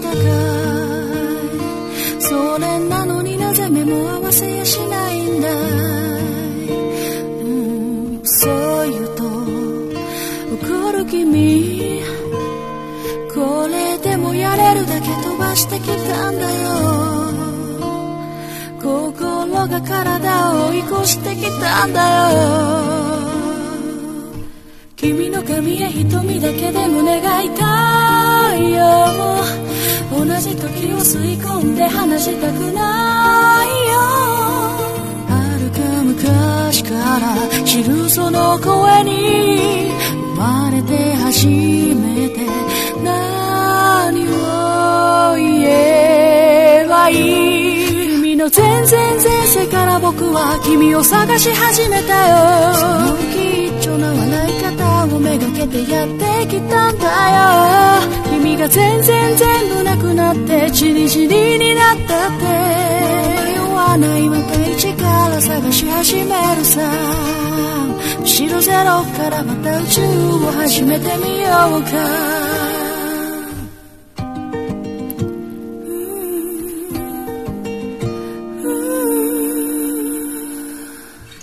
したかい。それなのになぜ目も合わせやしないんだい。そう言うと怒る君、これでもやれるだけ飛ばしてきたんだよ。心が体を追い越してきたんだよ。君の髪や瞳だけで胸が痛いよ。同じ時を吸い込んで離したくないよ。はるか昔から知るその声に生まれて初めて何を言えばいい。君の全然前世から僕は君を探し始めたよ。その貴重な笑い方をめがけてやってきたんだよ。君が全然全部なくなってチリチリになったって迷わない、また一から探し始めるさ。後ろゼロからまた宇宙を始めてみようか。